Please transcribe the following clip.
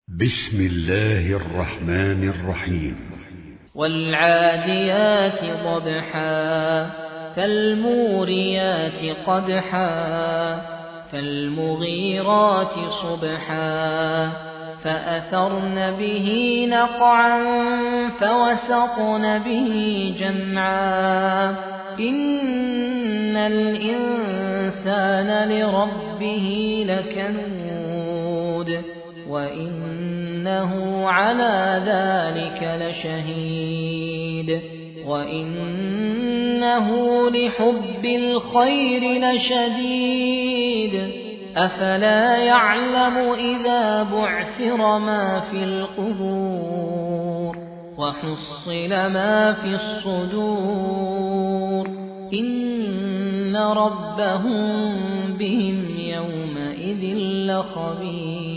بسم الله الرحمن الرحيم. والعاديات ضبحا فالموريات قدحا فالمغيرات صبحا فأثرن به نقعا فوسطن به جمعا إن الإنسان لربه لكنود وإنه على ذلك لشهيد وإنه لحب الخير لشديد أفلا يعلم إذا بعثر ما في القبور وحصل ما في الصدور إن ربهم بهم يومئذ لخبير.